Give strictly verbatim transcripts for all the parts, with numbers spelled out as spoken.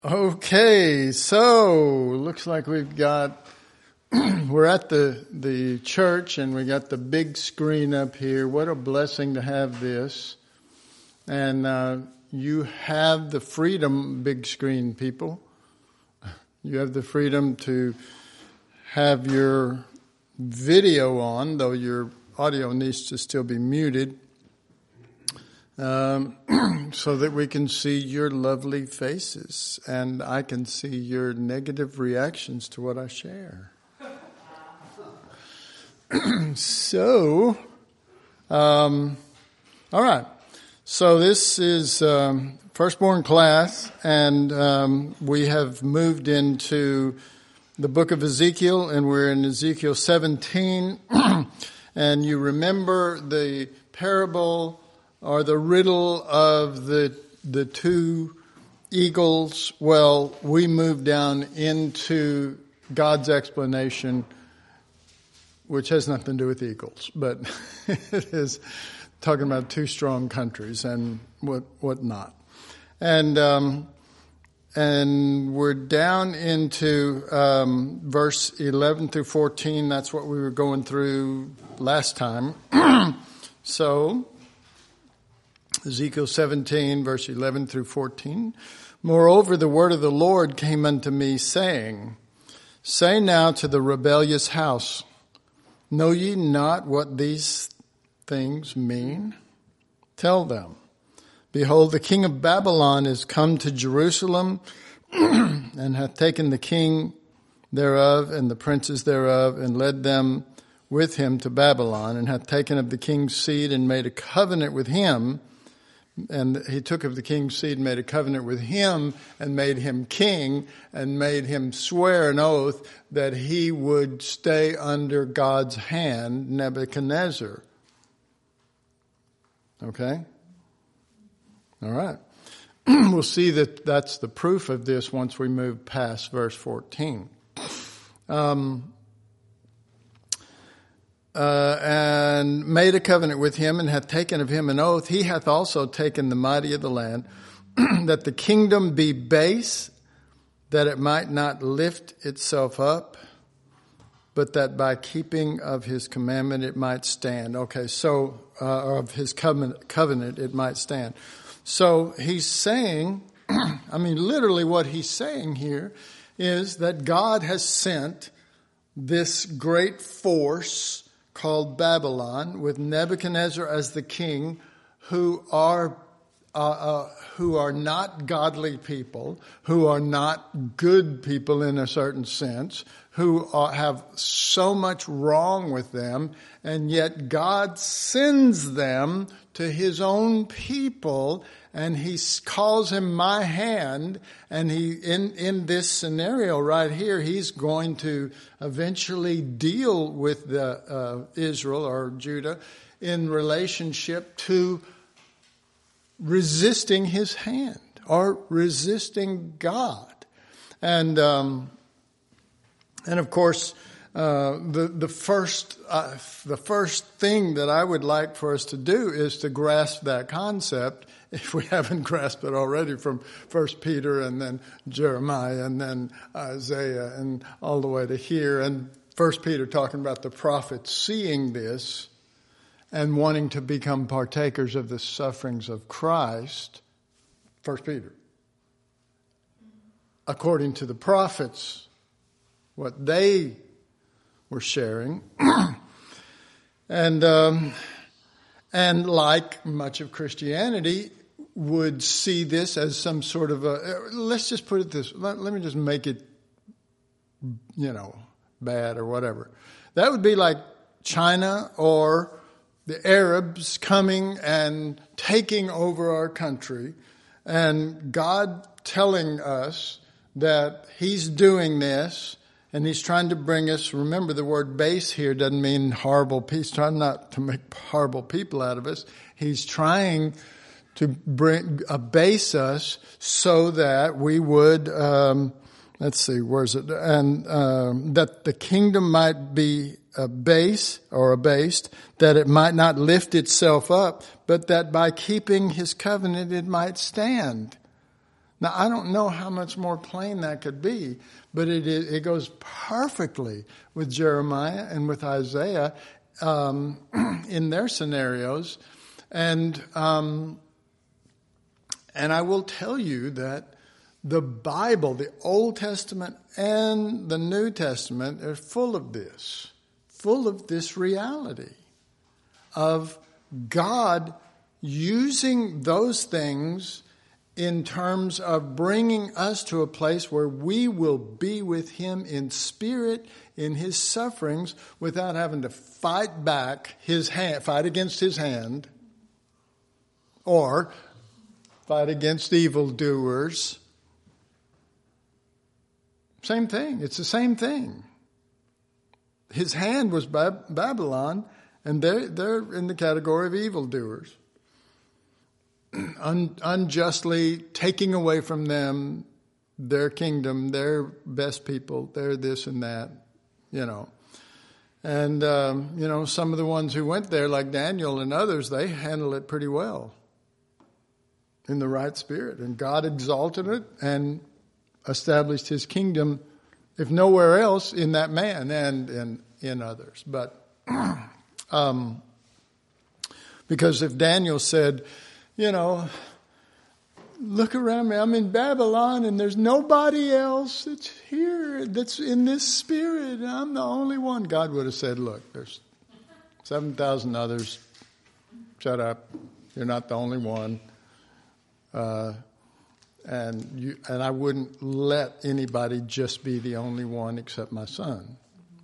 Okay, so looks like we've got, we're at the the church and we got the big screen up here. What a blessing to have this. And uh, you have the freedom, big screen people. You have the freedom to have your video on, though your audio needs to still be muted. Um, so that we can see your lovely faces and I can see your negative reactions to what I share. so, um, all right. So this is um, firstborn class, and um, we have moved into the book of Ezekiel, and we're in Ezekiel seventeen. And you remember the parable or the riddle of the the two eagles. Well, we move down into God's explanation, which has nothing to do with eagles, but it is talking about two strong countries and what what not. And um, and we're down into um, verse eleven through fourteen. That's what we were going through last time. So Ezekiel seventeen, verse eleven through fourteen. Moreover, the word of the Lord came unto me, saying, Say now to the rebellious house, Know ye not what these things mean? Tell them, Behold, the king of Babylon is come to Jerusalem, and hath taken the king thereof and the princes thereof, and led them with him to Babylon, and hath taken of the king's seed and made a covenant with him. And he took of the king's seed and made a covenant with him and made him king and made him swear an oath that he would stay under God's hand, Nebuchadnezzar. Okay? All right. We'll see that that's the proof of this once we move past verse fourteen. Um, Uh, and made a covenant with him, and hath taken of him an oath. He hath also taken the mighty of the land, that the kingdom be base, that it might not lift itself up, but that by keeping of his commandment it might stand. Okay, so, uh, of his covenant, covenant it might stand. So he's saying, I mean, literally what he's saying here is that God has sent this great force called Babylon, with Nebuchadnezzar as the king, who are uh, uh, who are not godly people, who are not good people in a certain sense, who are, have so much wrong with them, and yet God sends them to his own people, and he calls him my hand, and he in in this scenario right here, he's going to eventually deal with the uh, Israel or Judah in relationship to resisting his hand or resisting God, and um, and of course uh, the the first uh, the first thing that I would like for us to do is to grasp that concept, if we haven't grasped it already, from First Peter and then Jeremiah and then Isaiah and all the way to here. And First Peter talking about the prophets seeing this and wanting to become partakers of the sufferings of Christ. First Peter. According to the prophets, what they were sharing. and um, and like much of Christianity, would see this as some sort of a, let's just put it this, let, let me just make it, you know, bad or whatever. That would be like China or the Arabs coming and taking over our country, and God telling us that he's doing this and he's trying to bring us, remember the word base here doesn't mean horrible people. He's trying not to make horrible people out of us. He's trying to bring, abase us so that we would, um, let's see, where's it? And um, that the kingdom might be abased or abased, that it might not lift itself up, but that by keeping his covenant it might stand. Now, I don't know how much more plain that could be, but it it goes perfectly with Jeremiah and with Isaiah um, in their scenarios. And um, and I will tell you that the Bible, the Old Testament and the New Testament, are full of this, full of this reality of God using those things in terms of bringing us to a place where we will be with him in spirit, in his sufferings, without having to fight back his hand, fight against his hand, or fight against evildoers. Same thing. It's the same thing. His hand was Bab- Babylon, and they're, they're in the category of evildoers. Un, unjustly taking away from them their kingdom, their best people, their this and that, you know. And, um, you know, some of the ones who went there, like Daniel and others, they handled it pretty well in the right spirit. And God exalted it and established his kingdom, if nowhere else, in that man and in, in others. But um, because if Daniel said, you know, look around me, I'm in Babylon and there's nobody else that's here that's in this spirit. I'm the only one. God would have said, look, there's seven thousand others. Shut up. You're not the only one. Uh, and you, and I wouldn't let anybody just be the only one except my son.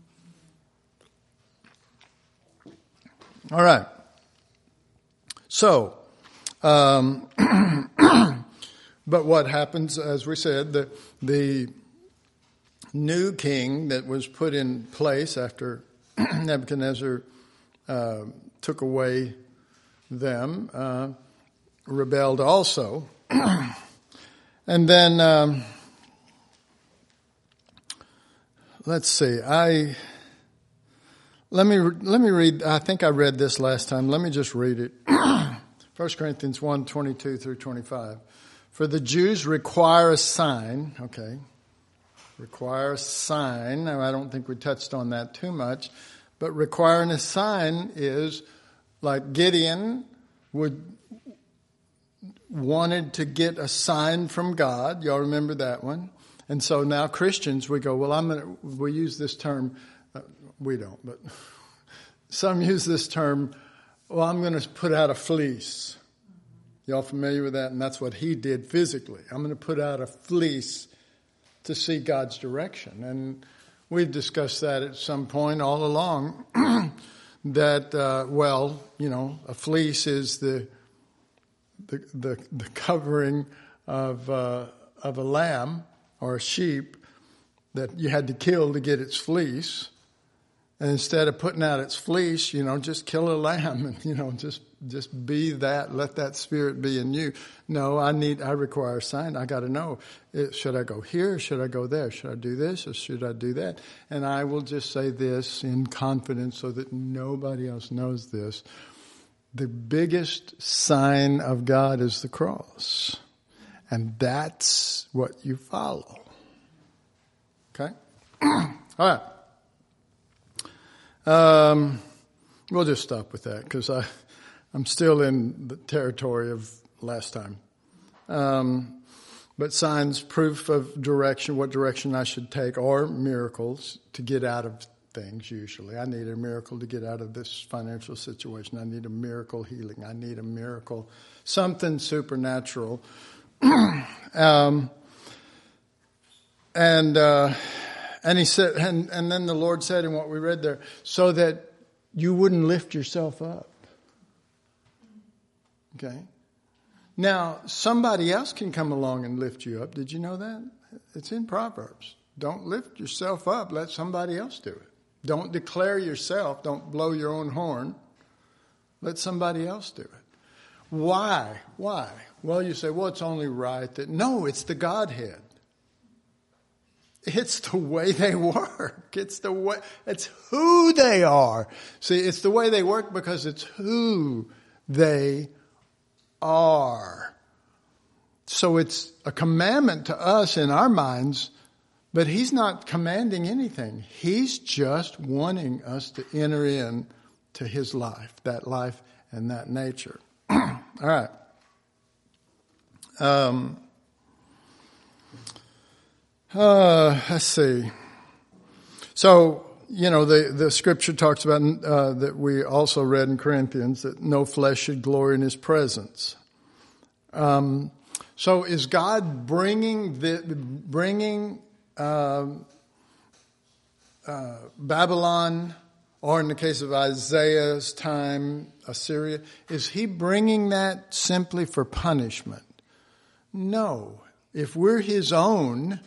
All right. So, Um, but what happens, as we said, the, the new king that was put in place after Nebuchadnezzar uh, took away them uh, rebelled also. And then, um, let's see, I... Let me let me read, I think I read this last time. Let me just read it. First Corinthians one, twenty-two through twenty-five. For the Jews require a sign, okay, require a sign. Now, I don't think we touched on that too much, but requiring a sign is like Gideon would wanted to get a sign from God. Y'all remember that one? And so now Christians, we go, well, I'm going to, we use this term, uh, we don't, but some use this term, well, I'm going to put out a fleece. Y'all familiar with that? And that's what he did physically. I'm going to put out a fleece to see God's direction. And we've discussed that at some point all along, that, uh, well, you know, a fleece is the the the, the covering of uh, of a lamb or a sheep that you had to kill to get its fleece. And instead of putting out its fleece, you know, just kill a lamb and, you know, just just be that, let that spirit be in you. No, I need, I require a sign. I got to know, it, should I go here or should I go there? Should I do this or should I do that? And I will just say this in confidence so that nobody else knows this. The biggest sign of God is the cross. And that's what you follow. Okay? All right. Um, we'll just stop with that because I, I'm still in the territory of last time. Um, but signs, proof of direction, what direction I should take, or miracles to get out of things usually. I need a miracle to get out of this financial situation. I need a miracle healing. I need a miracle, something supernatural. um, and... Uh, And he said, and, and then the Lord said in what we read there, so that you wouldn't lift yourself up. Okay. Now, somebody else can come along and lift you up. Did you know that? It's in Proverbs. Don't lift yourself up. Let somebody else do it. Don't declare yourself. Don't blow your own horn. Let somebody else do it. Why? Why? Well, you say, well, it's only right that, no, it's the Godhead. It's the way they work. It's the way, it's who they are. See, it's the way they work because it's who they are. So it's a commandment to us in our minds, but he's not commanding anything. He's just wanting us to enter in to his life, that life and that nature. All right. Um, uh, let's see. So, you know, the, the scripture talks about, uh, that we also read in Corinthians, that no flesh should glory in his presence. Um, so is God bringing the, bringing, um, uh, Babylon, or in the case of Isaiah's time, Assyria, is he bringing that simply for punishment? No. If we're his own,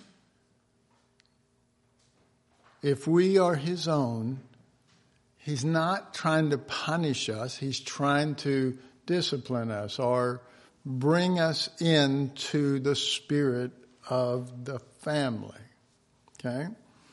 if we are his own, he's not trying to punish us. He's trying to discipline us or bring us into the spirit of the family. Okay?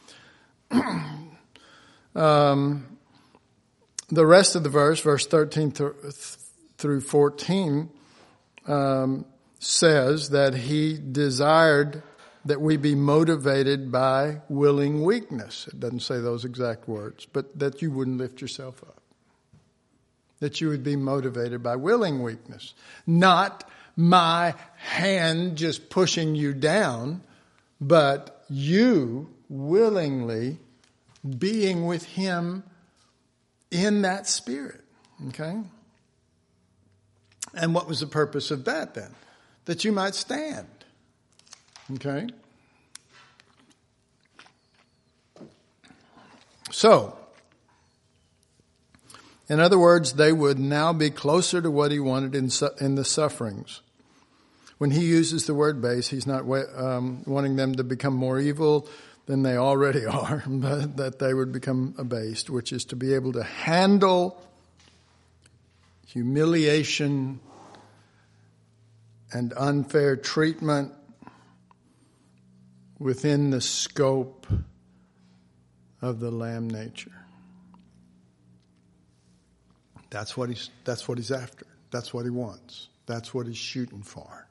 um, the rest of the verse, verse thirteen through fourteen, um, says that he desired that we be motivated by willing weakness. It doesn't say those exact words, but that you wouldn't lift yourself up. That you would be motivated by willing weakness. Not my hand just pushing you down, but you willingly being with him in that spirit. Okay? And what was the purpose of that then? That you might stand. Okay? So, in other words, they would now be closer to what he wanted in su- in the sufferings. When he uses the word base, he's not um, wanting them to become more evil than they already are, but that they would become abased, which is to be able to handle humiliation and unfair treatment within the scope of the lamb nature. That's what he's, that's what he's after. That's what he wants. That's what he's shooting for.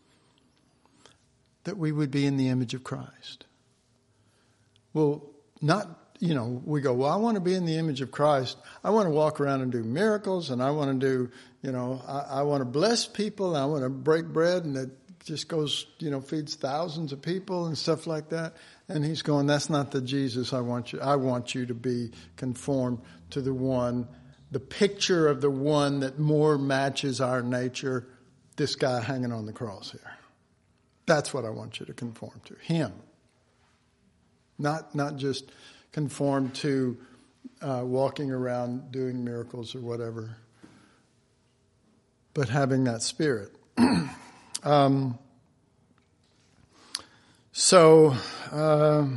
That we would be in the image of Christ. Well, not, you know, we go, well, I want to be in the image of Christ. I want to walk around and do miracles, and I want to do, you know, I, I want to bless people, and I want to break bread, and it just goes, you know, feeds thousands of people and stuff like that. And he's going, that's not the Jesus I want you. I want you to be conformed to the one, the picture of the one that more matches our nature, this guy hanging on the cross here. That's what I want you to conform to, him. Not not just conform to uh, walking around doing miracles or whatever, but having that spirit. um, so, uh,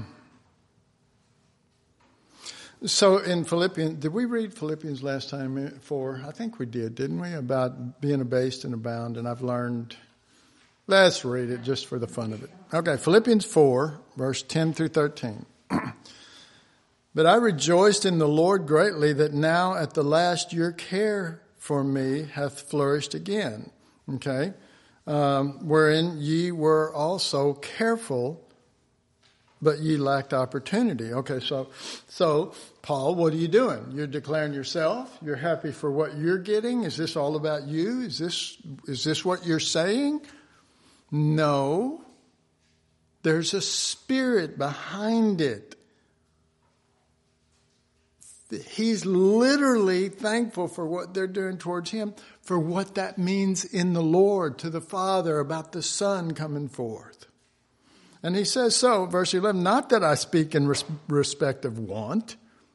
so in Philippians, did we read Philippians last time? For I think we did, didn't we? About being abased and abound, and I've learned. Let's read it just for the fun of it. Okay, Philippians four, verse ten through thirteen. But I rejoiced in the Lord greatly that now at the last your care for me hath flourished again. Okay, um, wherein ye were also careful, but ye lacked opportunity. Okay, so so Paul, what are you doing? You're declaring yourself. You're happy for what you're getting. Is this all about you? Is this is this what you're saying? No, there's a spirit behind it. He's literally thankful for what they're doing towards him, for what that means in the Lord to the Father about the Son coming forth. And he says so, verse eleven, not that I speak in res- respect of want.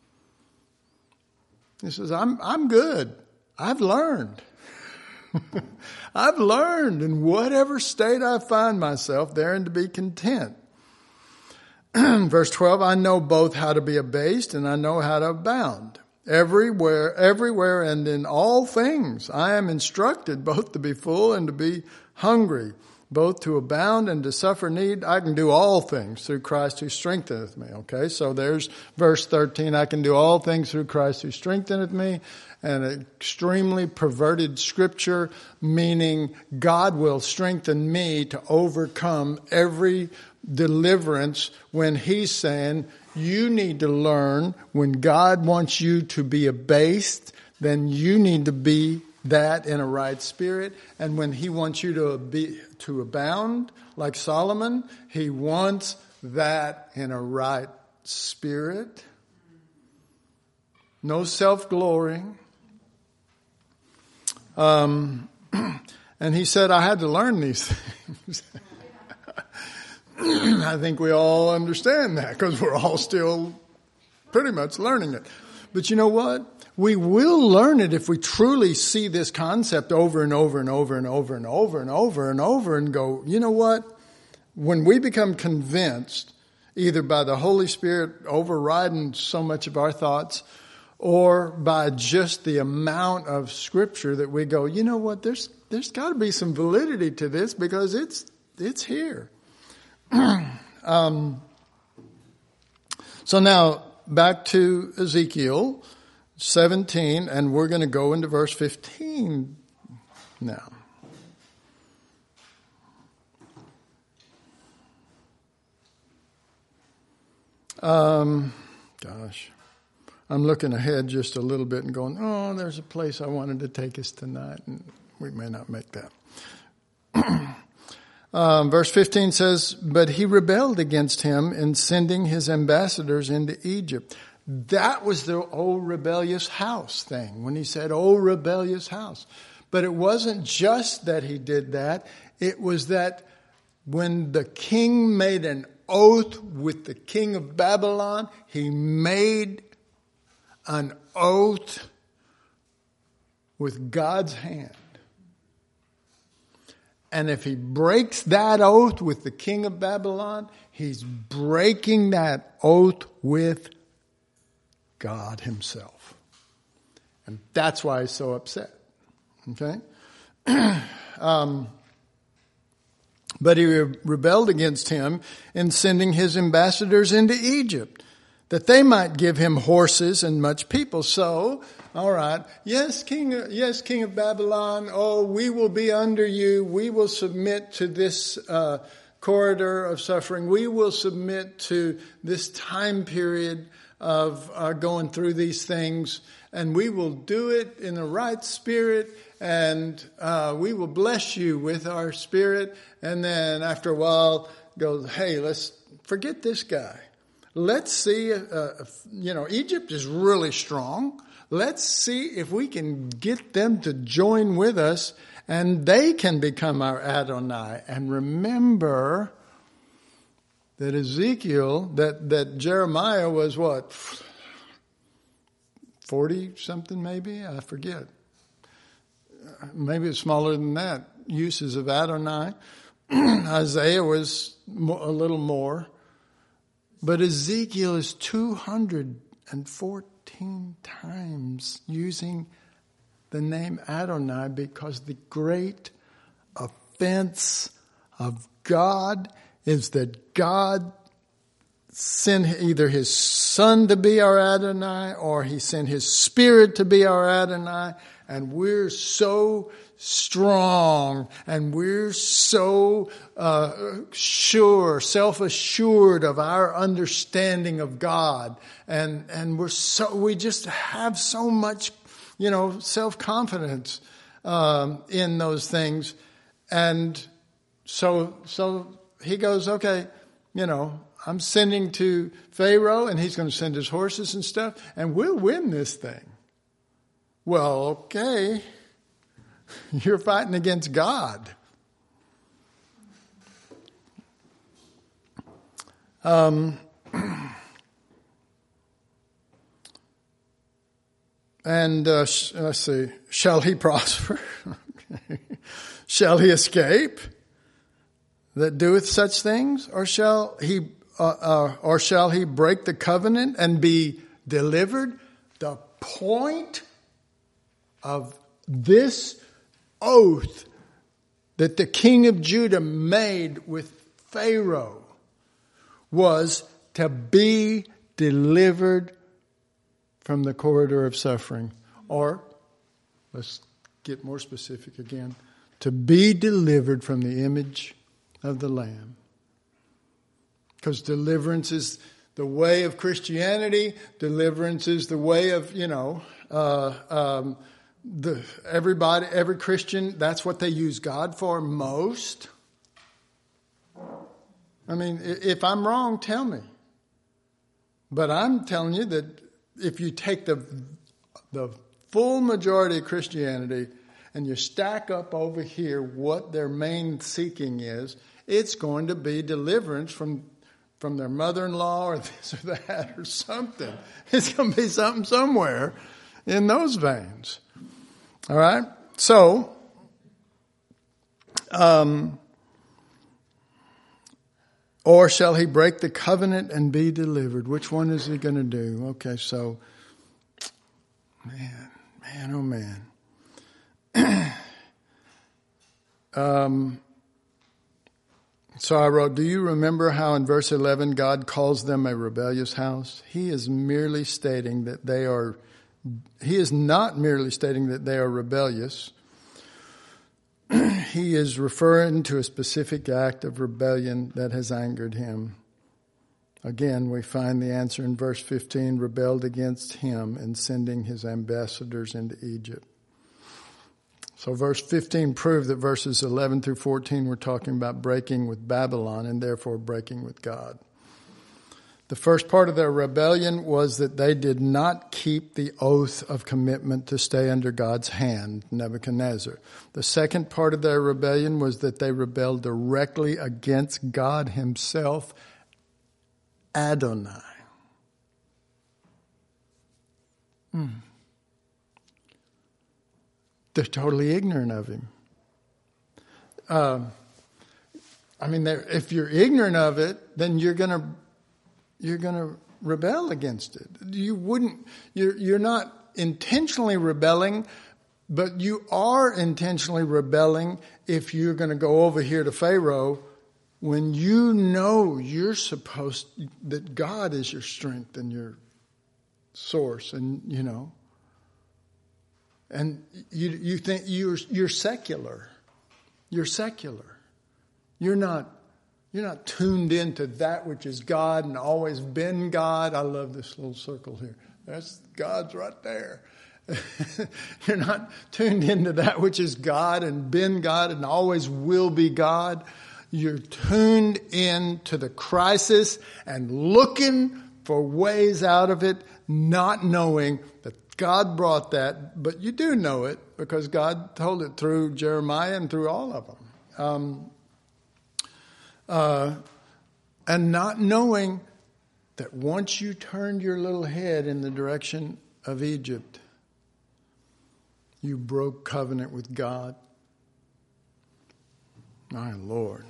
He says, I'm, I'm good. I've learned. I've learned in whatever state I find myself therein to be content. Verse twelve, I know both how to be abased and I know how to abound. Everywhere, everywhere and in all things I am instructed both to be full and to be hungry, both to abound and to suffer need. I can do all things through Christ who strengtheneth me. Okay, so there's verse thirteen. I can do all things through Christ who strengtheneth me. An extremely perverted scripture, meaning God will strengthen me to overcome every deliverance when he's saying, you need to learn when God wants you to be abased, then you need to be that in a right spirit. And when he wants you to be, to abound, like Solomon, he wants that in a right spirit. No self-glory. Um, and he said, I had to learn these things. I think we all understand that because we're all still pretty much learning it. But you know what? We will learn it if we truly see this concept over and over and over and over and over and over and over and go, you know what? When we become convinced, either by the Holy Spirit overriding so much of our thoughts, or by just the amount of scripture that we go, you know what, there's there's got to be some validity to this because it's it's here. um, so now back to Ezekiel seventeen, and we're going to go into verse fifteen now. Um, gosh. I'm looking ahead just a little bit and going, oh, there's a place I wanted to take us tonight, and we may not make that. um, verse fifteen says, but he rebelled against him in sending his ambassadors into Egypt. That was the old rebellious house thing, when he said, oh, rebellious house. But it wasn't just that he did that. It was that when the king made an oath with the king of Babylon, he made an oath with God's hand. And if he breaks that oath with the king of Babylon, he's breaking that oath with God himself. And that's why he's so upset. Okay? um, but he re- rebelled against him in sending his ambassadors into Egypt, that they might give him horses and much people. So, all right, yes, king, yes, king of Babylon, oh, we will be under you. We will submit to this uh, corridor of suffering. We will submit to this time period of uh, going through these things, and we will do it in the right spirit, and uh, we will bless you with our spirit. And then after a while, goes, hey, let's forget this guy. Let's see, uh, you know, Egypt is really strong. Let's see if we can get them to join with us and they can become our Adonai. And remember that Ezekiel, that, that Jeremiah was what, forty something maybe? I forget. Maybe it's smaller than that. Uses of Adonai. Isaiah was a little more. But Ezekiel is two hundred fourteen times using the name Adonai because the great offense of God is that God sent either his son to be our Adonai or he sent his spirit to be our Adonai. And we're so strong and we're so uh, sure, self-assured of our understanding of God. And, and we're so, we just have so much, you know, self-confidence um, in those things. And so, so he goes, okay, you know, I'm sending to Pharaoh and he's going to send his horses and stuff and we'll win this thing. Well, okay. You're fighting against God. Um, and uh, sh- let's see, shall he prosper? Shall he escape that doeth such things? Or shall he, uh, uh, or shall he break the covenant and be delivered? The point of this oath that the king of Judah made with Pharaoh was to be delivered from the corridor of suffering. Or, let's get more specific again, to be delivered from the image of the Lamb. Because deliverance is the way of Christianity. Deliverance is the way of, you know, uh, um, the everybody, every Christian, that's what they use God for most. I mean, if I'm wrong, tell me. But I'm telling you that if you take the the full majority of Christianity and you stack up over here what their main seeking is, it's going to be deliverance from from their mother-in-law or this or that or something. It's going to be something somewhere in those veins. All right? So, um, or shall he break the covenant and be delivered? Which one is he going to do? Okay, so, man, man, oh man. um, so I wrote, do you remember how in verse eleven God calls them a rebellious house? He is merely stating that they are, he is not merely stating that they are rebellious. He is referring to a specific act of rebellion that has angered him. Again, we find the answer in verse fifteen, rebelled against him in sending his ambassadors into Egypt. So verse fifteen proved that verses eleven through fourteen were talking about breaking with Babylon and therefore breaking with God. The first part of their rebellion was that they did not keep the oath of commitment to stay under God's hand, Nebuchadnezzar. The second part of their rebellion was that they rebelled directly against God himself, Adonai. Hmm. They're totally ignorant of him. Um, I mean, if you're ignorant of it, then you're going to you're going to rebel against it. You wouldn't. You're you're not intentionally rebelling, but you are intentionally rebelling if you're going to go over here to Pharaoh when you know you're supposed that God is your strength and your source, and you know. And you you think you're you're secular. You're secular. You're not you're not tuned into that which is God and always been God. I love this little circle here. That's God's right there. You're not tuned into that which is God and been God and always will be God. You're tuned into the crisis and looking for ways out of it, not knowing that God brought that, but you do know it because God told it through Jeremiah and through all of them. Um, uh, and not knowing that once you turned your little head in the direction of Egypt, you broke covenant with God. My Lord.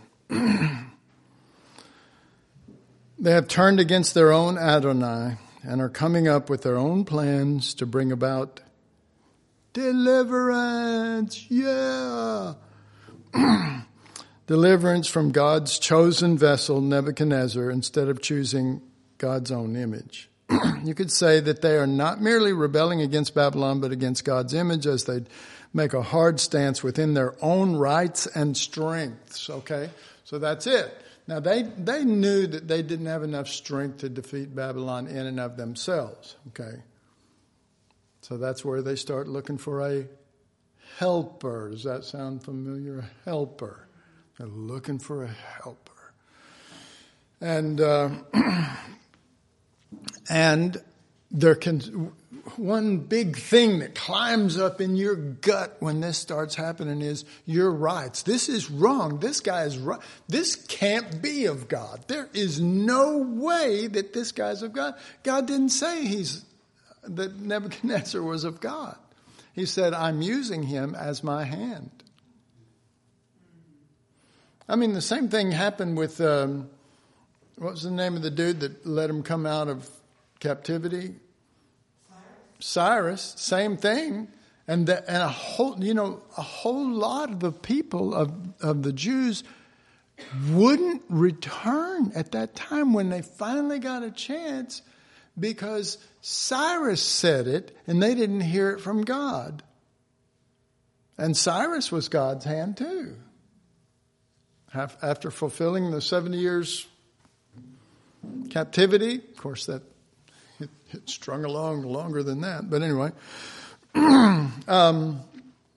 They have turned against their own Adonai and are coming up with their own plans to bring about deliverance. Yeah. Deliverance from God's chosen vessel, Nebuchadnezzar, instead of choosing God's own image. You could say that they are not merely rebelling against Babylon, but against God's image as they make a hard stance within their own rights and strengths. Okay? So that's it. Now, they, they knew that they didn't have enough strength to defeat Babylon in and of themselves, okay? So that's where they start looking for a helper. Does that sound familiar? A helper. They're looking for a helper. And uh, and there can... One big thing that climbs up in your gut when this starts happening is your rights. This is wrong. This guy is right. This can't be of God. There is no way that this guy's of God. God didn't say he's that Nebuchadnezzar was of God. He said, I'm using him as my hand. I mean, the same thing happened with, um, what was the name of the dude that let him come out of captivity? Cyrus, same thing. And the, and a whole, you know, a whole lot of the people of, of the Jews wouldn't return at that time when they finally got a chance, because Cyrus said it and they didn't hear it from God. And Cyrus was God's hand too. After fulfilling the seventy years captivity, of course that it, it strung along longer than that, but anyway. um,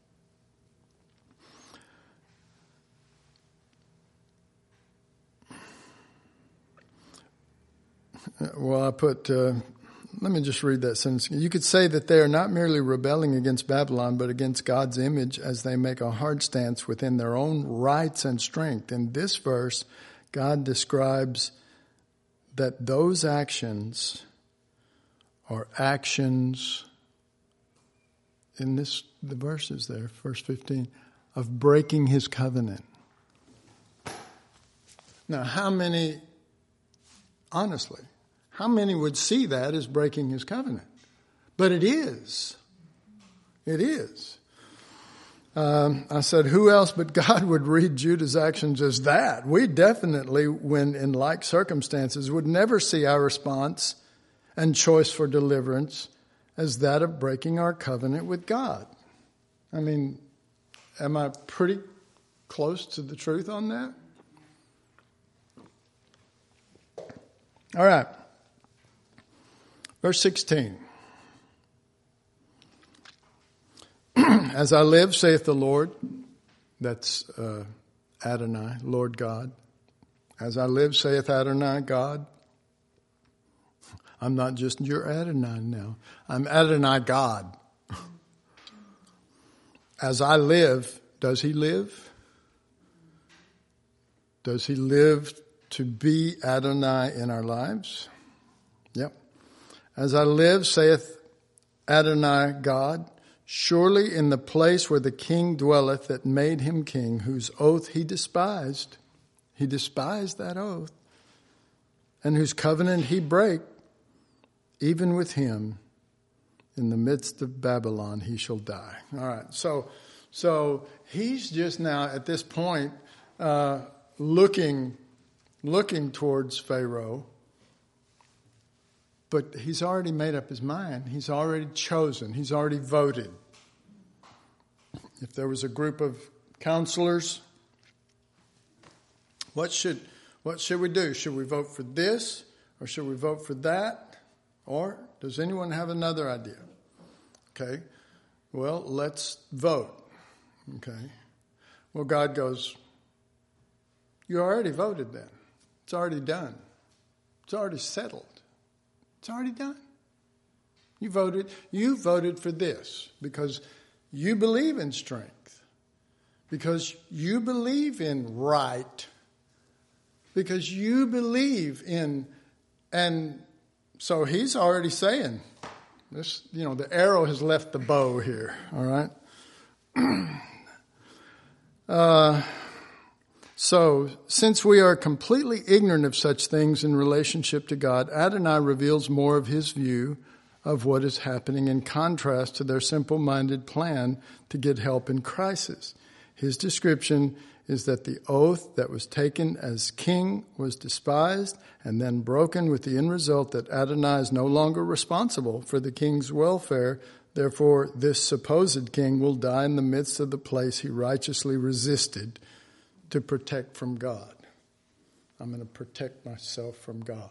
well, I put, uh, let me just read that sentence. You could say that they are not merely rebelling against Babylon, but against God's image as they make a hard stance within their own rights and strength. In this verse, God describes that those actions are actions, in this, the verses there, verse fifteen, of breaking his covenant. Now, how many, honestly, how many would see that as breaking his covenant? But it is. It is. Um, I said, who else but God would read Judah's actions as that? We definitely, when in like circumstances, would never see our response and choice for deliverance as that of breaking our covenant with God. I mean, am I pretty close to the truth on that? All right. Verse sixteen. As I live, saith the Lord, that's uh, Adonai, Lord God. As I live, saith Adonai, God. I'm not just your Adonai now. I'm Adonai God. As I live, does he live? Does he live to be Adonai in our lives? Yep. As I live, saith Adonai God, surely in the place where the king dwelleth that made him king, whose oath he despised, he despised that oath, and whose covenant he brake, even with him in the midst of Babylon he shall die. All right, so so he's just now at this point uh, looking looking towards Pharaoh, but he's already made up his mind. He's already chosen. He's already voted. If there was a group of counselors, what should what should we do? Should we vote for this, or should we vote for that? Or does anyone have another idea? Okay, well, let's vote. Okay, well, God goes, you already voted then. It's already done. It's already settled. It's already done. You voted, you voted for this because you believe in strength, because you believe in right, because you believe in, and so he's already saying, this, you know, the arrow has left the bow here, all right? uh, so, since we are completely ignorant of such things in relationship to God, Adonai reveals more of his view of what is happening in contrast to their simple-minded plan to get help in crisis. His description is that the oath that was taken as king was despised and then broken, with the end result that Adonai is no longer responsible for the king's welfare. Therefore, this supposed king will die in the midst of the place he righteously resisted to protect from God. I'm going to protect myself from God.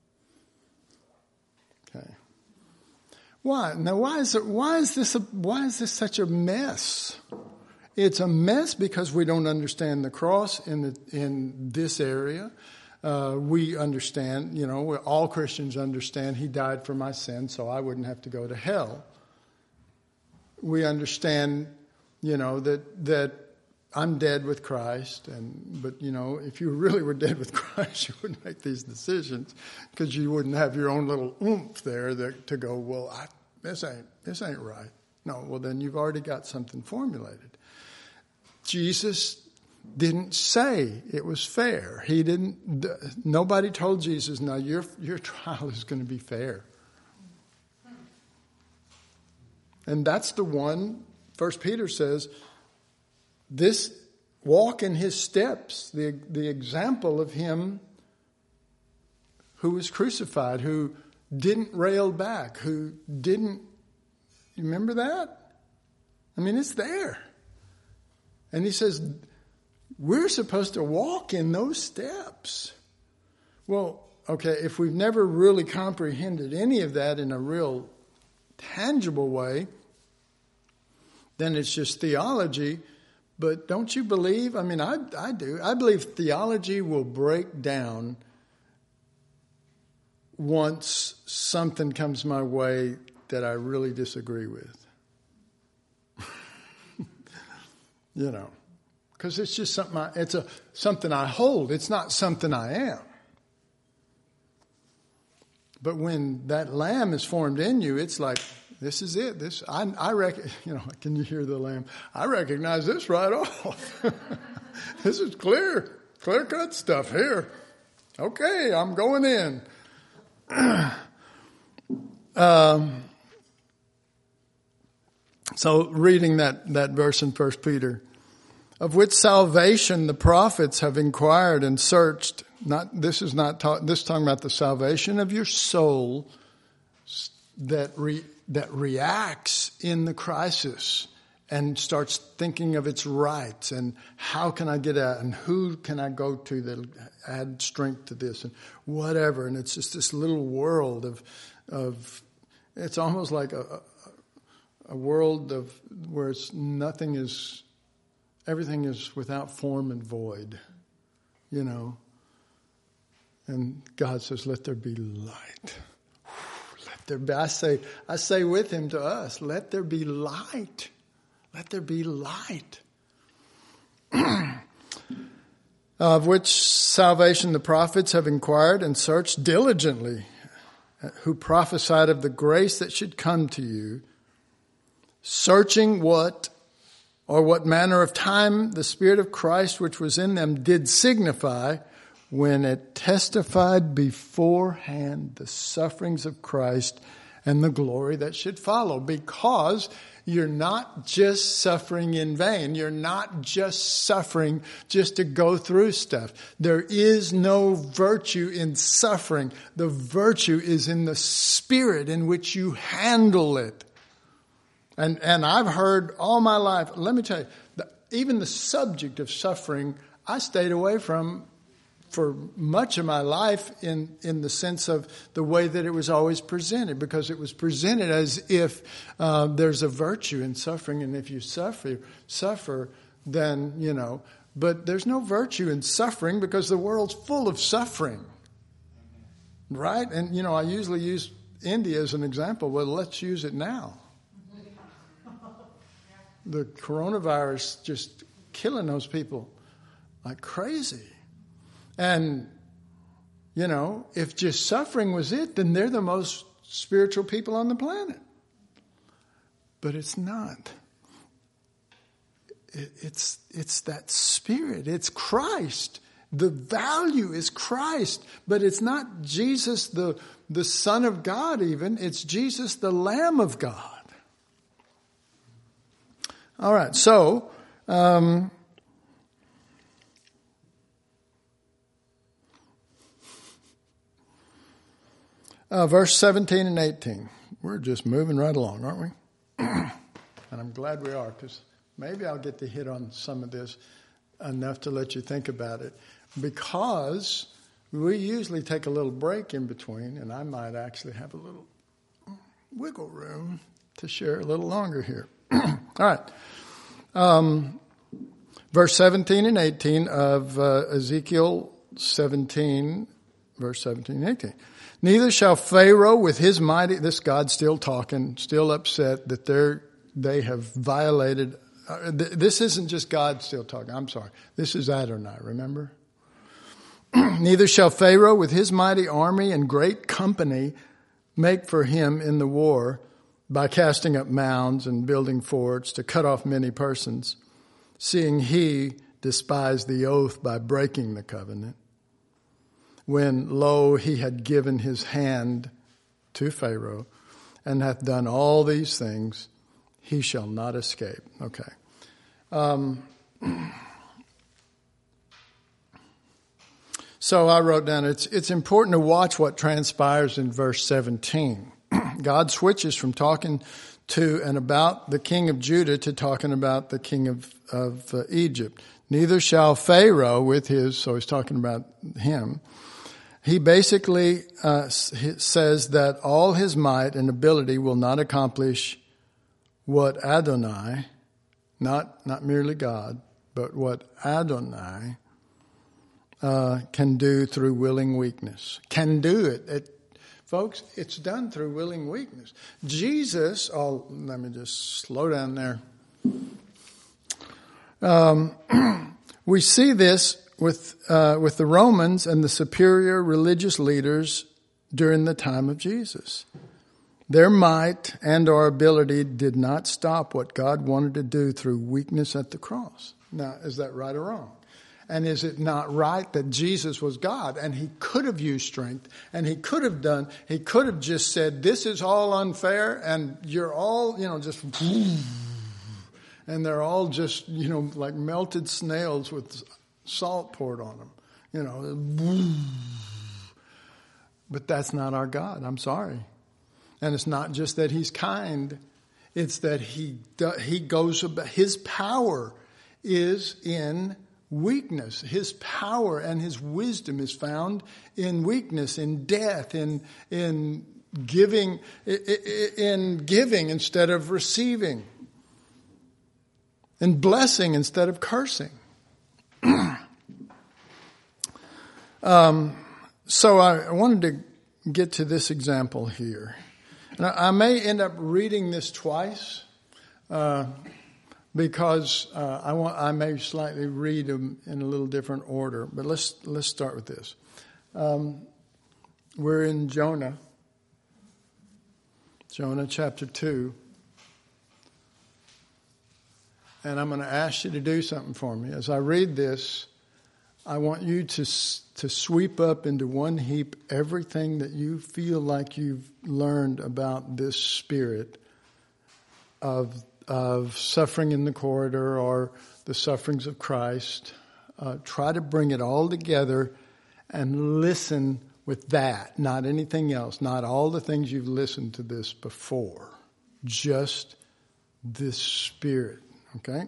Okay. Why? Now, why is it, why is this a, why is this such a mess? It's a mess because we don't understand the cross in the, in this area. Uh, we understand, you know, all Christians understand he died for my sins, so I wouldn't have to go to hell. We understand, you know, that that I'm dead with Christ, and but you know, if you really were dead with Christ, you wouldn't make these decisions because you wouldn't have your own little oomph there that, to go, well, I, this ain't this ain't right. No, well then you've already got something formulated. Jesus didn't say it was fair. He didn't. Nobody told Jesus, "Now your your trial is going to be fair." And that's the one, First Peter says, this walk in his steps, the, the example of him who was crucified, who didn't rail back, who didn't, you remember that? I mean, it's there. And he says, we're supposed to walk in those steps. Well, okay, if we've never really comprehended any of that in a real tangible way, then it's just theology. But don't you believe? I mean, I, I do. I believe theology will break down once something comes my way that I really disagree with. You know, because it's just something I, it's a something I hold. It's not something I am. But when that lamb is formed in you, it's like, this is it. This I I reckon. You know, can you hear the lamb? I recognize this right off. This is clear, clear cut stuff here. Okay, I'm going in. um. So reading that, that verse in First Peter, of which salvation the prophets have inquired and searched. Not this is not talk, this is talking about the salvation of your soul that re, that reacts in the crisis and starts thinking of its rights and how can I get out and who can I go to that'll add strength to this and whatever. And it's just this little world of of it's almost like a, a A world of where it's nothing is, everything is without form and void, you know. And God says, "Let there be light." Let there be. I say, I say with Him to us, "Let there be light. Let there be light." Of which salvation the prophets have inquired and searched diligently, who prophesied of the grace that should come to you, searching what or what manner of time the Spirit of Christ which was in them did signify when it testified beforehand the sufferings of Christ and the glory that should follow. Because you're not just suffering in vain. You're not just suffering just to go through stuff. There is no virtue in suffering. The virtue is in the spirit in which you handle it. And and I've heard all my life, let me tell you, the, even the subject of suffering, I stayed away from for much of my life in, in the sense of the way that it was always presented, because it was presented as if uh, there's a virtue in suffering, and if you suffer, suffer, then, you know, but there's no virtue in suffering because the world's full of suffering, right? And, you know, I usually use India as an example. Well, let's use it now. The coronavirus just killing those people like crazy. And, you know, if just suffering was it, then they're the most spiritual people on the planet. But it's not. It, it's, it's that spirit. It's Christ. The value is Christ. But it's not Jesus, the, the Son of God even. It's Jesus, the Lamb of God. All right, so... Um, Uh, verse seventeen and eighteen. We're just moving right along, aren't we? And I'm glad we are, because maybe I'll get to hit on some of this enough to let you think about it. Because we usually take a little break in between, and I might actually have a little wiggle room to share a little longer here. All right. Um, verse seventeen and eighteen of uh, Ezekiel seventeen, verse seventeen and eighteen. Neither shall Pharaoh with his mighty, this God's still talking, still upset that they're, they have violated. Uh, th- this isn't just God still talking. I'm sorry. This is Adonai, remember? Neither shall Pharaoh with his mighty army and great company make for him in the war by casting up mounds and building forts to cut off many persons, seeing he despised the oath by breaking the covenant. When, lo, he had given his hand to Pharaoh and hath done all these things, he shall not escape. Okay. Um, so I wrote down, it's, it's important to watch what transpires in verse seventeen. God switches from talking to and about the king of Judah to talking about the king of, of uh, Egypt. Neither shall Pharaoh with his, so he's talking about him. He basically uh, says that all his might and ability will not accomplish what Adonai, not, not merely God, but what Adonai uh, can do through willing weakness. Can do it. it Folks, it's done through willing weakness. Jesus, oh, let me just slow down there. Um, we see this with uh, with the Romans and the superior religious leaders during the time of Jesus. Their might and our ability did not stop what God wanted to do through weakness at the cross. Now, is that right or wrong? And is it not right that Jesus was God and he could have used strength and he could have done, he could have just said, this is all unfair and you're all, you know, just, and they're all just, you know, like melted snails with salt poured on them, you know. But that's not our God. I'm sorry. And it's not just that he's kind. It's that he, he goes about, his power is in weakness. His power and his wisdom is found in weakness, in death, in in giving, in giving instead of receiving, in blessing instead of cursing. um, so I wanted to get to this example here. And I, I may end up reading this twice. Uh, Because uh, I want, I may slightly read them in a little different order, but let's let's start with this. Um, we're in Jonah, Jonah chapter two, and I'm going to ask you to do something for me. As I read this, I want you to to sweep up into one heap everything that you feel like you've learned about this spirit of. of suffering in the corridor or the sufferings of Christ. Uh, try to bring it all together and listen with that, not anything else, not all the things you've listened to this before, just this spirit, okay?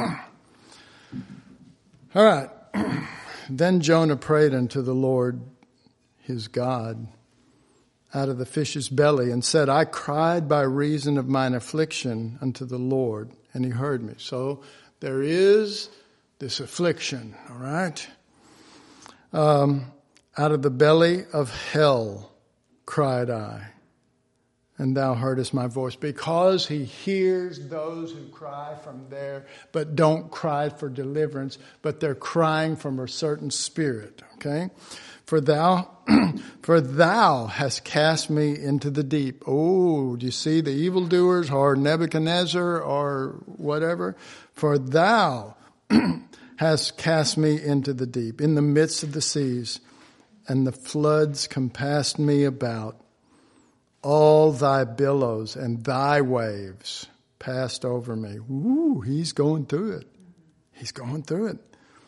All right. Then Jonah prayed unto the Lord his God out of the fish's belly and said, I cried by reason of mine affliction unto the Lord, and he heard me. So there is this affliction, all right? Um, out of the belly of hell cried I, and thou heardest my voice. Because he hears those who cry from there, but don't cry for deliverance, but they're crying from a certain spirit, okay? For thou, for thou hast cast me into the deep. Oh, do you see the evildoers or Nebuchadnezzar or whatever? For thou hast cast me into the deep, in the midst of the seas, and the floods compassed me about. All thy billows and thy waves passed over me. Ooh, he's going through it. He's going through it.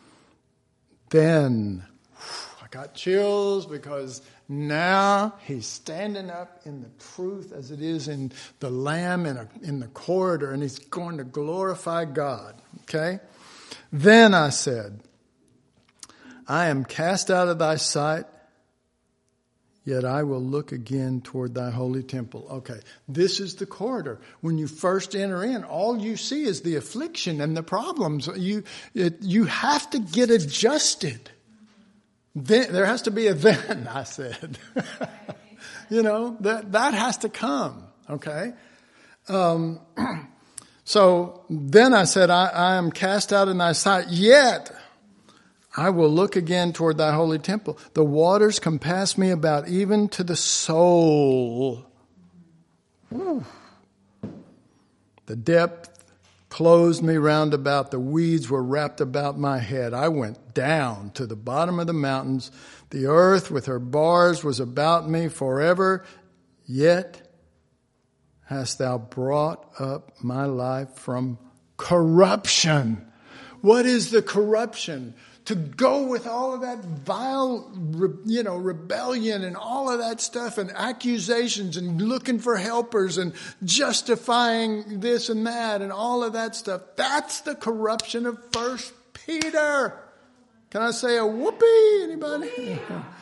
Then I got chills because now he's standing up in the truth as it is in the Lamb in, a, in the corridor, and he's going to glorify God. Okay? Then I said, I am cast out of thy sight, yet I will look again toward thy holy temple. Okay, this is the corridor. When you first enter in, all you see is the affliction and the problems. You, it, you have to get adjusted. Then, there has to be a then, I said. You know, that, that has to come, okay? Um, so then I said, I, I am cast out in thy sight, yet I will look again toward thy holy temple. The waters compass me about, even to the soul. Whew. The depth closed me round about. The weeds were wrapped about my head. I went down to the bottom of the mountains. The earth with her bars was about me forever. Yet hast thou brought up my life from corruption. What is the corruption? To go with all of that vile, you know, rebellion and all of that stuff and accusations and looking for helpers and justifying this and that and all of that stuff. That's the corruption of First Peter. Can I say a whoopee? Anybody?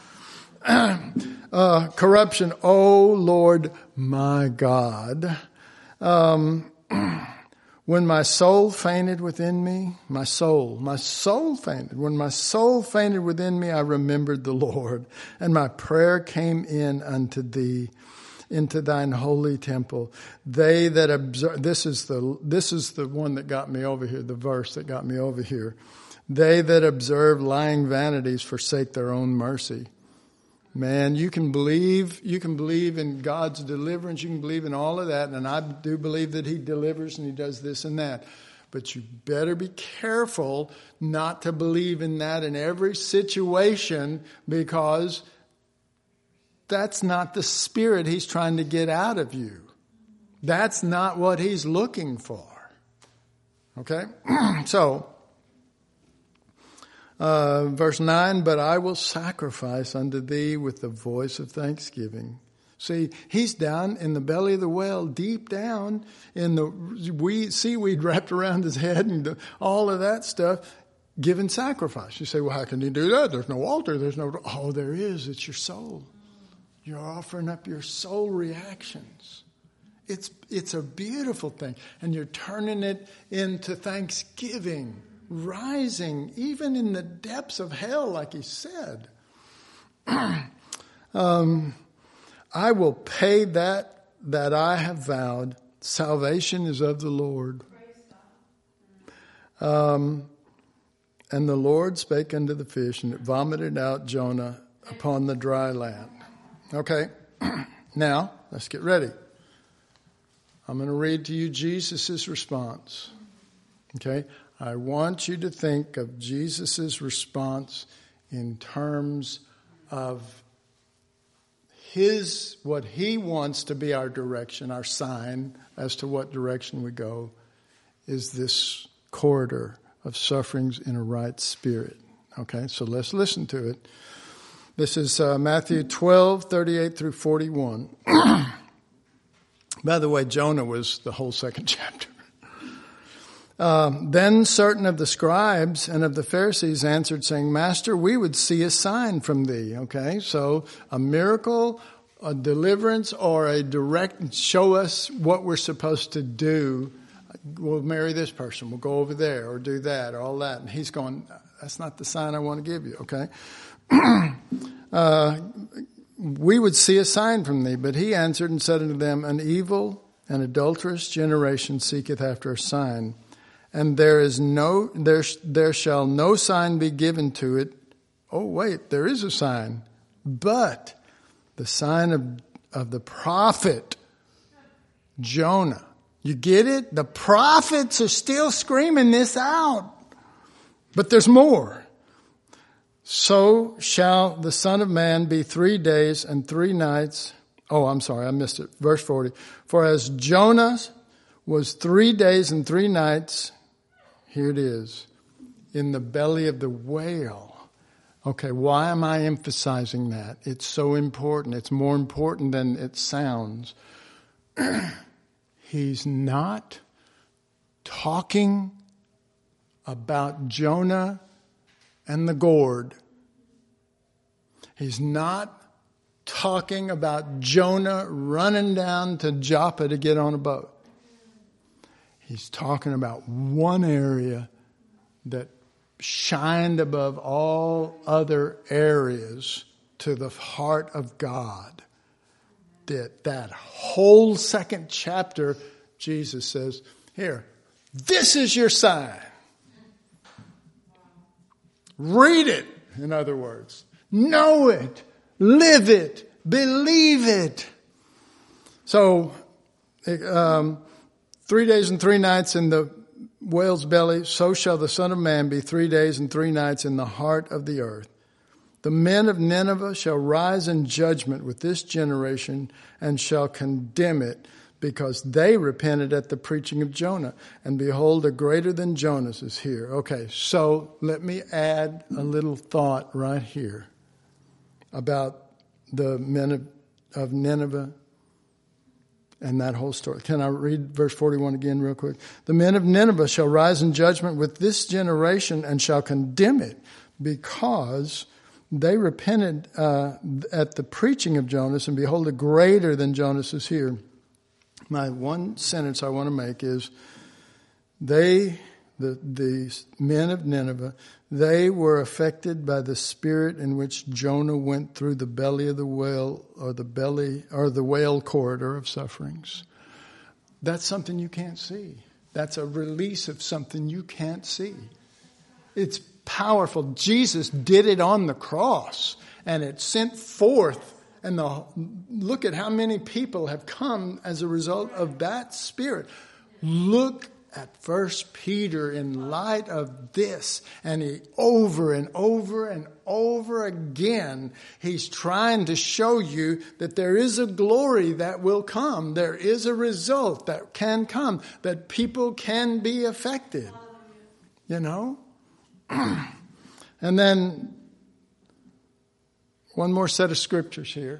uh, corruption. Oh, Lord, my God. Um, when my soul fainted within me, my soul, my soul fainted. When my soul fainted within me, I remembered the Lord, and my prayer came in unto thee, into thine holy temple. They that observe, this is the, this is the one that got me over here, the verse that got me over here. They that observe lying vanities forsake their own mercy. Man, you can believe, you can believe in God's deliverance. You can believe in all of that. And I do believe that he delivers and he does this and that. But you better be careful not to believe in that in every situation, because that's not the spirit he's trying to get out of you. That's not what he's looking for. Okay? So, Uh, verse nine, but I will sacrifice unto thee with the voice of thanksgiving. See, he's down in the belly of the well, deep down in the weed, seaweed wrapped around his head and the, all of that stuff, giving sacrifice. You say, well, how can you do that? There's no altar. There's no, oh, there is. It's your soul. You're offering up your soul reactions. It's, it's a beautiful thing. And you're turning it into thanksgiving. Rising, even in the depths of hell, like he said. um, I will pay that that I have vowed. Salvation is of the Lord. Um, and the Lord spake unto the fish, and it vomited out Jonah upon the dry land. Okay, now let's get ready. I'm going to read to you Jesus' response. Okay. I want you to think of Jesus' response in terms of his, what he wants to be our direction, our sign as to what direction we go, is this corridor of sufferings in a right spirit. Okay, so let's listen to it. This is uh, Matthew twelve, thirty-eight through forty-one. By the way, Jonah was the whole second chapter. Um, then certain of the scribes and of the Pharisees answered, saying, Master, we would see a sign from thee. Okay, so a miracle, a deliverance, or a direct, show us what we're supposed to do. We'll marry this person, we'll go over there, or do that, or all that. And he's going, that's not the sign I want to give you, okay? uh, we would see a sign from thee. But he answered and said unto them, an evil and adulterous generation seeketh after a sign. And there is no, there, there shall no sign be given to it. Oh, wait, there is a sign. But the sign of, of the prophet Jonah. You get it? The prophets are still screaming this out. But there's more. So shall the Son of Man be three days and three nights. Oh, I'm sorry, I missed it. Verse forty. For as Jonah was three days and three nights, here it is, in the belly of the whale. Okay, why am I emphasizing that? It's so important. It's more important than it sounds. He's not talking about Jonah and the gourd. He's not talking about Jonah running down to Joppa to get on a boat. He's talking about one area that shined above all other areas to the heart of God. That that whole second chapter, Jesus says, here, this is your sign. Read it, in other words. Know it. Live it. Believe it. So, um, three days and three nights in the whale's belly, so shall the Son of Man be three days and three nights in the heart of the earth. The men of Nineveh shall rise in judgment with this generation and shall condemn it, because they repented at the preaching of Jonah. And behold, a greater than Jonas is here. Okay, so let me add a little thought right here about the men of, of Nineveh and that whole story. Can I read verse forty-one again real quick? The men of Nineveh shall rise in judgment with this generation and shall condemn it, because they repented uh, at the preaching of Jonas, and behold, a greater than Jonas is here. My one sentence I want to make is, they, the, the men of Nineveh, they were affected by the spirit in which Jonah went through the belly of the whale, or the belly, or the whale corridor of sufferings. That's something you can't see. That's a release of something you can't see. It's powerful. Jesus did it on the cross, and it sent forth. And the, look at how many people have come as a result of that spirit. Look at First Peter in light of this. And he over and over and over again, he's trying to show you that there is a glory that will come. There is a result that can come, that people can be affected. You know? And then one more set of scriptures here.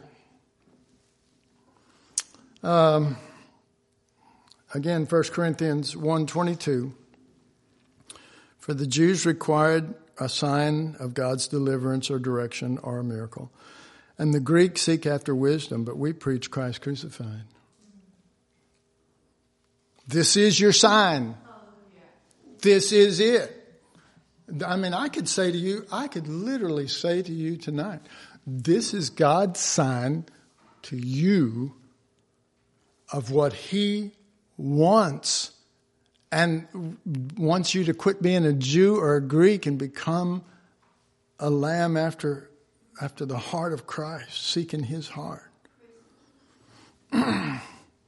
Um, again, First Corinthians one twenty-two. For the Jews required a sign of God's deliverance or direction or a miracle. And the Greeks seek after wisdom, but we preach Christ crucified. This is your sign. This is it. I mean, I could say to you, I could literally say to you tonight, this is God's sign to you of what He wants, and wants you to quit being a Jew or a Greek and become a lamb after, after the heart of Christ, seeking His heart. uh,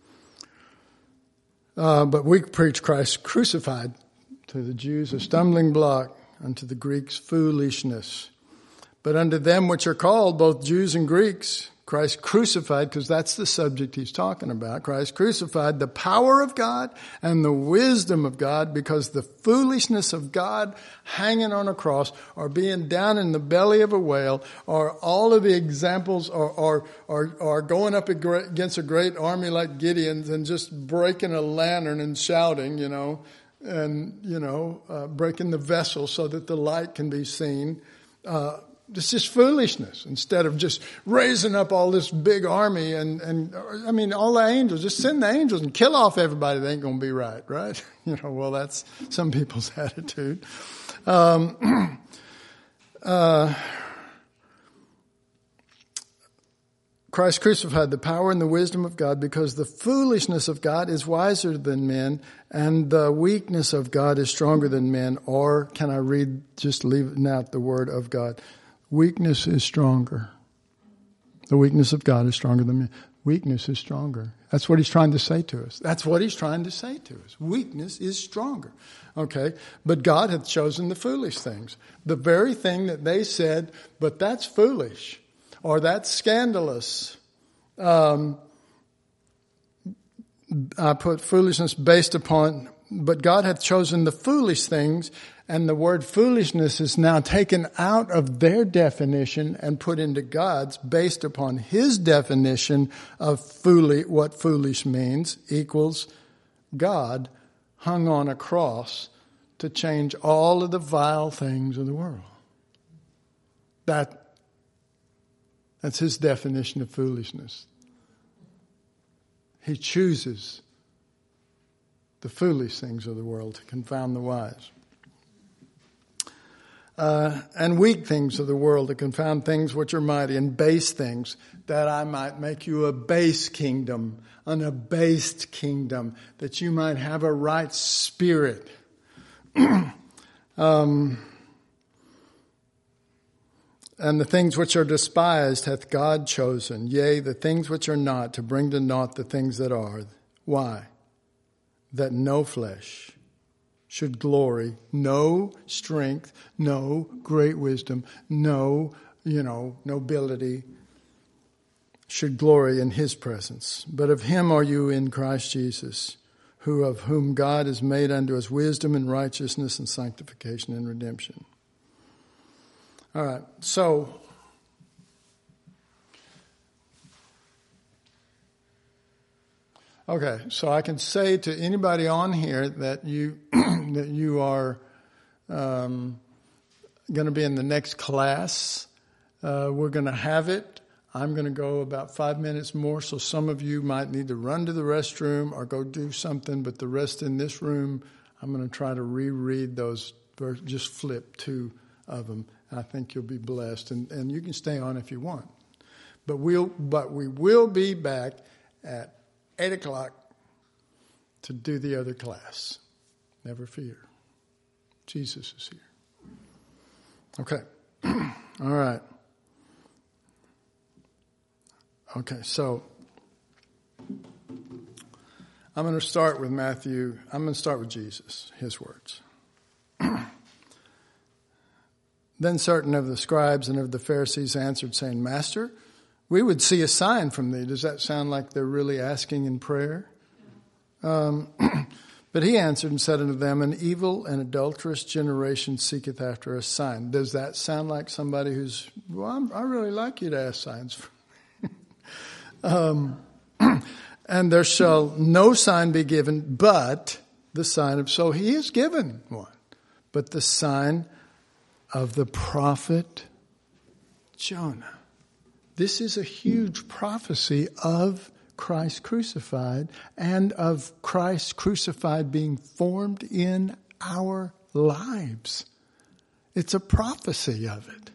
but we preach Christ crucified, to the Jews a stumbling block, unto the Greeks foolishness. But unto them which are called, both Jews and Greeks, Christ crucified, because that's the subject he's talking about. Christ crucified, the power of God and the wisdom of God, because the foolishness of God hanging on a cross, or being down in the belly of a whale, or all of the examples, or or or, or going up against a great army like Gideon's and just breaking a lantern and shouting, you know, and, you know, uh, breaking the vessel so that the light can be seen. Uh, It's just foolishness. Instead of just raising up all this big army and, and I mean, all the angels, just send the angels and kill off everybody. They ain't going to be right, right? You know, well, that's some people's attitude. Um, uh, Christ crucified, the power and the wisdom of God, because the foolishness of God is wiser than men, and the weakness of God is stronger than men. Or can I read, just leaving out the word of God? Weakness is stronger. The weakness of God is stronger than me. Weakness is stronger. That's what he's trying to say to us. That's what he's trying to say to us. Weakness is stronger. Okay? But God hath chosen the foolish things. The very thing that they said, but that's foolish, or that's scandalous. Um, I put foolishness based upon, but God hath chosen the foolish things. And the word foolishness is now taken out of their definition and put into God's, based upon His definition of foolish, what foolish means, equals God hung on a cross to change all of the vile things of the world. That, that's His definition of foolishness. He chooses the foolish things of the world to confound the wise. Uh, and weak things of the world to confound things which are mighty, and base things, that I might make you a base kingdom, an abased kingdom, that you might have a right spirit. um, and the things which are despised hath God chosen, yea, the things which are not, to bring to naught the things that are. Why? That no flesh should glory, no strength, no great wisdom, no, you know, nobility, should glory in his presence. But of him are you in Christ Jesus, who of whom God has made unto us wisdom and righteousness and sanctification and redemption. All right, so okay, so I can say to anybody on here that you that you are um, going to be in the next class. Uh, we're going to have it. I'm going to go about five minutes more, so some of you might need to run to the restroom or go do something, but the rest in this room, I'm going to try to reread those, just flip two of them. I think you'll be blessed, and, and you can stay on if you want. But we'll, but we will be back at eight o'clock to do the other class. Never fear. Jesus is here. Okay. All right. Okay, so I'm going to start with Matthew. I'm going to start with Jesus, his words. Then certain of the scribes and of the Pharisees answered, saying, Master, we would see a sign from thee. Does that sound like they're really asking in prayer? Um, but he answered and said unto them, An evil and adulterous generation seeketh after a sign. Does that sound like somebody who's, well, I'm, I really like you to ask signs for Um, and there shall no sign be given but the sign of, so he is given one, but the sign of the prophet Jonah. This is a huge prophecy of Christ crucified and of Christ crucified being formed in our lives. It's a prophecy of it.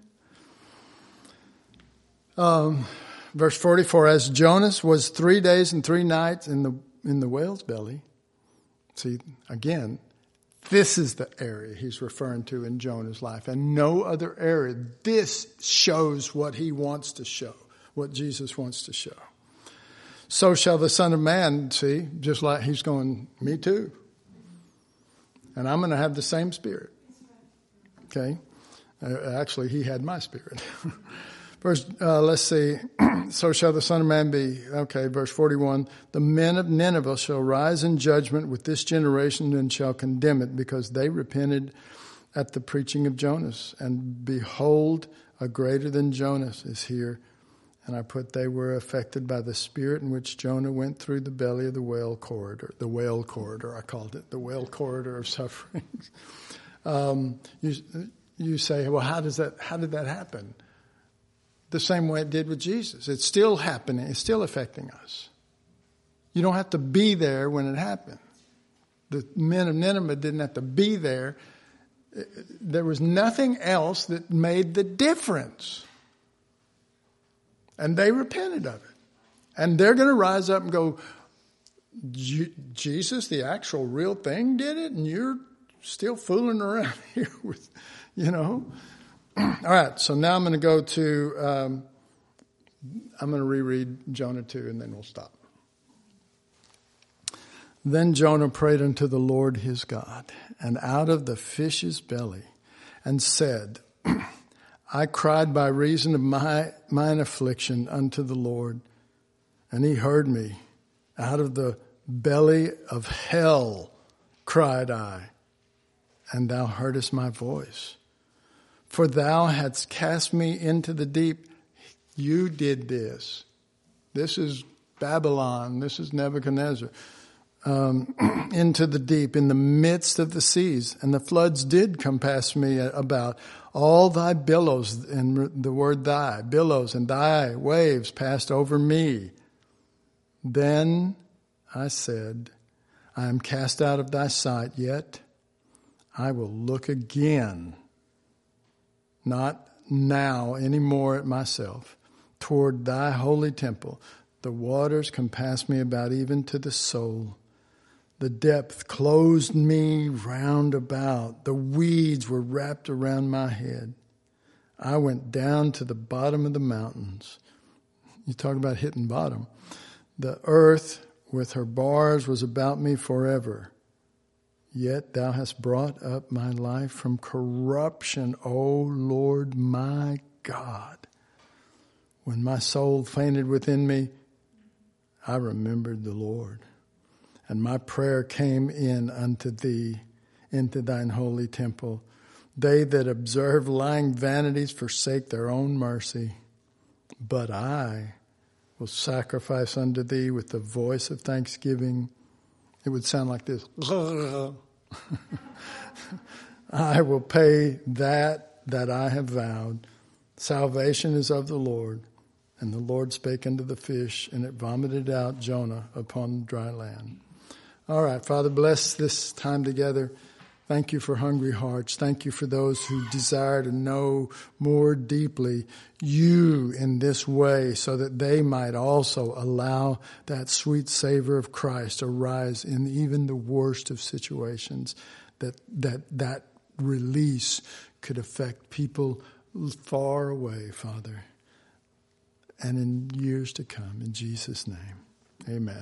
Um, Verse forty-four, as Jonas was three days and three nights in the in the whale's belly. See, again, this is the area he's referring to in Jonah's life, and no other area. This shows what he wants to show, what Jesus wants to show. So shall the Son of Man, see, just like he's going, me too. And I'm going to have the same spirit. Okay? Uh, actually, he had my spirit. Verse, uh, let's see. So shall the Son of Man be. Okay, verse forty-one. The men of Nineveh shall rise in judgment with this generation and shall condemn it, because they repented at the preaching of Jonas. And behold, a greater than Jonas is here. And I put they were affected by the spirit in which Jonah went through the belly of the whale corridor. The whale corridor, I called it. The whale corridor of sufferings. Um, you, you say, well, how does that, how did that happen? The same way it did with Jesus. It's still happening. It's still affecting us. You don't have to be there when it happened. The men of Nineveh didn't have to be there. There was nothing else that made the difference. And they repented of it. And they're going to rise up and go, Jesus, the actual real thing, did it? And you're still fooling around here with, you know. All right, so now I'm going to go to, um, I'm going to reread Jonah two, and then we'll stop. Then Jonah prayed unto the Lord his God, and out of the fish's belly, and said, I cried by reason of my mine affliction unto the Lord, and he heard me. Out of the belly of hell cried I, and thou heardest my voice. For thou hadst cast me into the deep. You did this. This is Babylon. This is Nebuchadnezzar. Um, into the deep, in the midst of the seas. And the floods did compass me about. All thy billows, and the word thy, billows and thy waves passed over me. Then I said, I am cast out of thy sight, yet I will look again. Not now anymore at myself, toward thy holy temple. The waters compassed me about even to the soul. The depth closed me round about. The weeds were wrapped around my head. I went down to the bottom of the mountains. You talk about hitting bottom. The earth with her bars was about me forever. Yet thou hast brought up my life from corruption, O Lord my God. when my soul fainted within me, I remembered the Lord. And my prayer came in unto thee, into thine holy temple. They that observe lying vanities forsake their own mercy. But I will sacrifice unto thee with the voice of thanksgiving. It would sound like this. I will pay that that I have vowed. Salvation is of the Lord. And the Lord spake unto the fish, and it vomited out Jonah upon dry land. All right, Father, bless this time together. Thank you for hungry hearts. Thank you for those who desire to know more deeply you in this way, so that they might also allow that sweet savor of Christ to rise in even the worst of situations, that that that release could affect people far away, Father, and in years to come. In Jesus' name, amen.